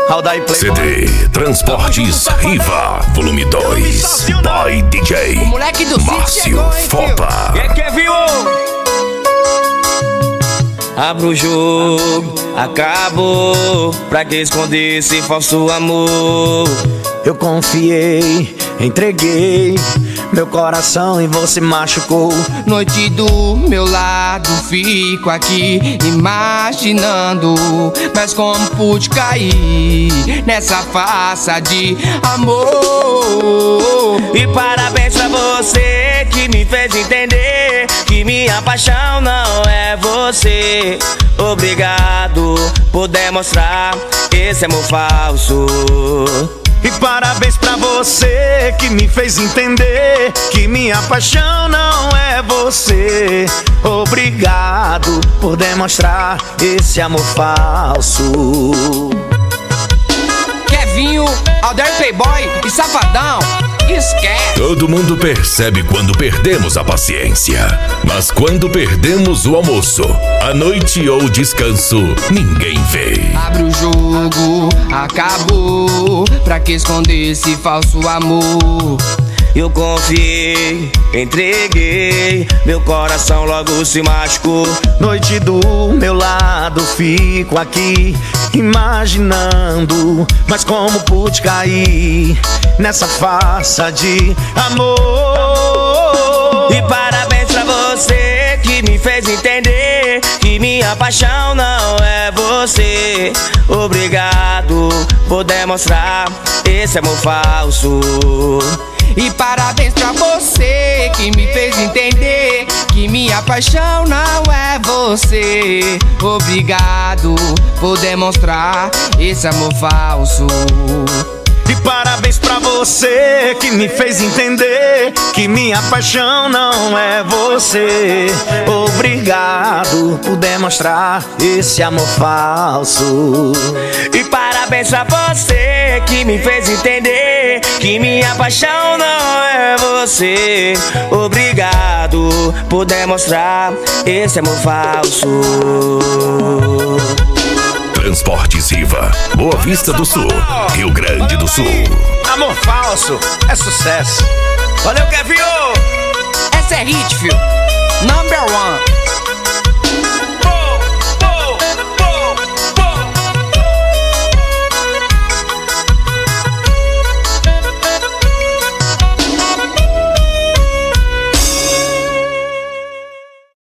CD Transportes Riva, volume 2. Boy DJ O moleque do Márcio Fopa. Abra o jogo, acabou. Pra que esconder esse falso amor? Eu confiei, entreguei meu coração e você machucou. Noite do meu lado, fico aqui imaginando, mas como pude cair nessa farsa de amor? E parabéns pra você que me fez entender que minha paixão não é você. Obrigado por demonstrar esse amor falso. E parabéns pra você que me fez entender que minha paixão não é você. Obrigado por demonstrar esse amor falso. Kevinho, Alder Playboy e Safadão, esquece. Todo mundo percebe quando perdemos a paciência, mas quando perdemos o almoço, a noite ou o descanso, ninguém vê. Abre o jogo, acabou. Pra que esconder esse falso amor? Eu confiei, entreguei, meu coração logo se machucou. Noite do meu lado, fico aqui imaginando, mas como pude cair nessa farsa de amor? E parabéns pra você que me fez entender que minha paixão não é você. Obrigado por demonstrar esse amor falso. E parabéns pra você que me fez entender que minha paixão não é você. Obrigado por demonstrar esse amor falso. E parabéns pra você que me fez entender que minha paixão não é você. Obrigado por demonstrar esse amor falso. E parabéns pra você que me fez entender que minha paixão não é você. Obrigado por demonstrar esse amor falso. Transportes Riva, Boa Vista do Sul, Rio Grande do Sul. Amor falso é sucesso. Valeu, Kevinho! Essa é hit, fio. Number 1.